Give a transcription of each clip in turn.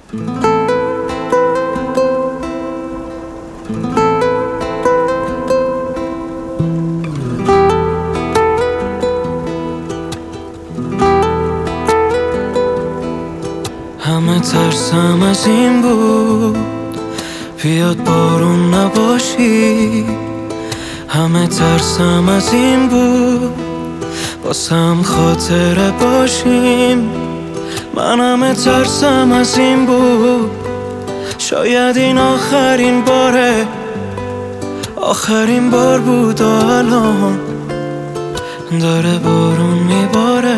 همه ترسم از این بود بیاد بارون نباشی، همه ترسم از این بود واسم خاطره باشیم. من همه ترسم از این بود شاید این آخرین باره، آخرین بار بود و الان داره بارون میباره.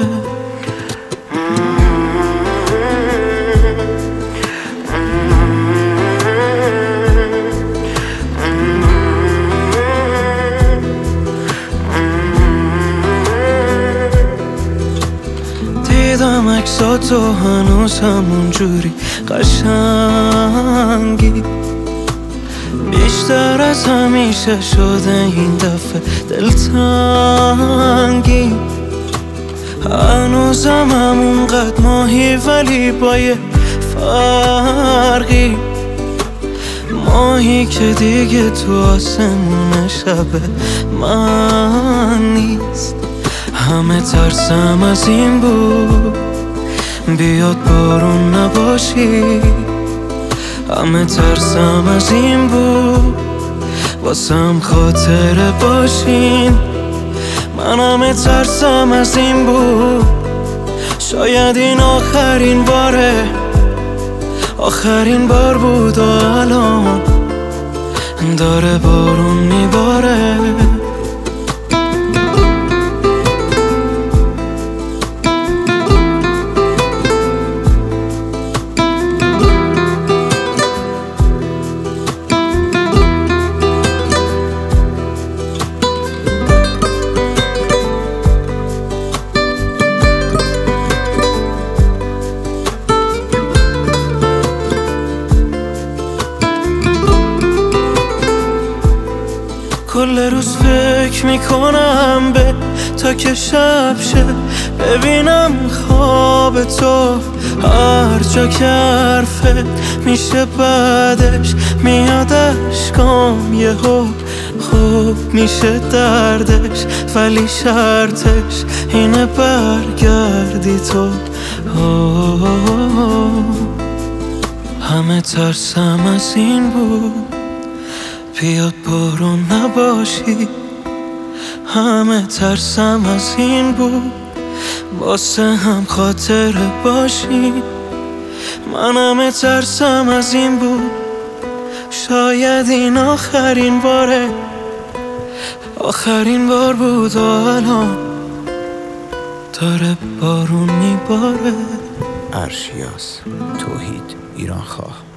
دیدم عکساتو هنوز همونجوری قشنگی، بیشتر از همیشه شده این دفعه دلتنگی. هنوزم همونقدر ماهی ولی با یه فرقی، ماهی که دیگه تو آسمون شب من نیست. همه ترسم از این بود بیاد بارون نباشی، همه ترسم از این بود واسم خاطره باشین. من همه ترسم از این بود شاید این آخرین باره، آخرین بار بود و الان داره بارون میباره. کل روز فکر میکنم به تا که شب شه، ببینم خواب تو هر جا که حرفت میشه بعدش میاد اشکام، یهو خوب میشه دردش ولی شرطش اینه برگردی تو. همه ترسم از این بود بیاد بارون نباشی، همه ترسم از این بود واسه هم خاطره باشی. من همه ترسم از این بود شاید این آخرین باره، آخرین بار بود و الان داره بارون میباره. ارشیاس توحید ایرانخواه.